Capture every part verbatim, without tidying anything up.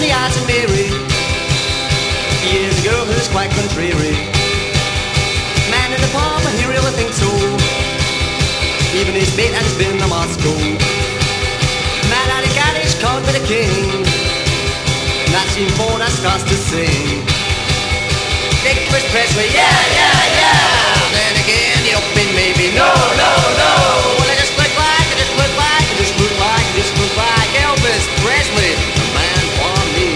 the eyes of Mary. He is a girl who's quite contrary. Man in the palm, he really thinks so. Even his mate has been to Moscow. Man out of Galley's called by the king. Not seen for that starts to sing. Dick Chris Presley, yeah, yeah, yeah. Then again, you open maybe, no, no, no. Well, I just look like, I just look like, I just look like, I just look like Elvis Presley, the man for me.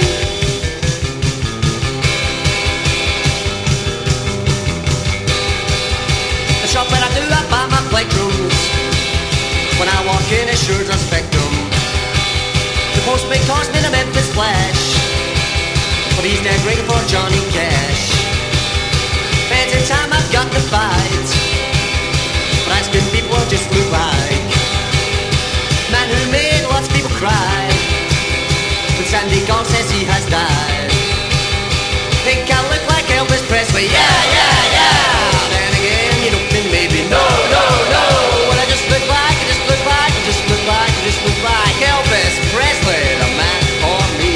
The shop that I do, I buy my plectrums. When I walk in, it sure does spectrum. The postman calls me the Memphis Flash, but he's dead waiting for Johnny Cash. Fans in time I've got to fight, but asking people just look like man who made lots of people cry. But Sandy Gall says he has died. Think I look like Elvis Presley, yeah, yeah, yeah. Then again, you don't think maybe, no, no, no. Well, I just look like, I just look like, I just look like, I just look like Elvis Presley, the man for me.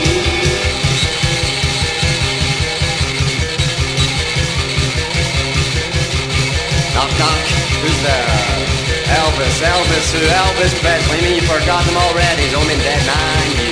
Knock, knock, who's there? Elvis, Elvis, who? Elvis Presley. You mean you forgot him already? He's only been dead nine years.